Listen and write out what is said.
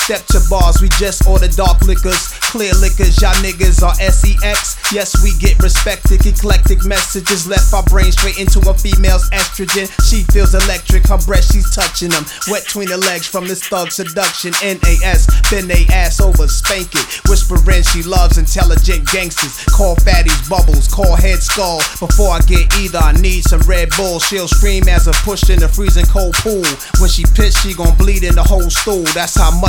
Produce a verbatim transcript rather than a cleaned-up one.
step to bars, we just order dark liquors. Clear liquors, y'all niggas are S E X. Yes, we get respected, eclectic messages left our brain straight into a female's estrogen. She feels electric, her breast, she's touching them. Wet between the legs from this thug seduction. N A S, bend they ass over, spank it. Whispering she loves intelligent gangsters. Call fatties bubbles, call head skull. Before I get either, I need some Red Bull. She'll scream as a pushed in the freezing cold pool. When she pissed, she gon' bleed in the whole stool. That's how much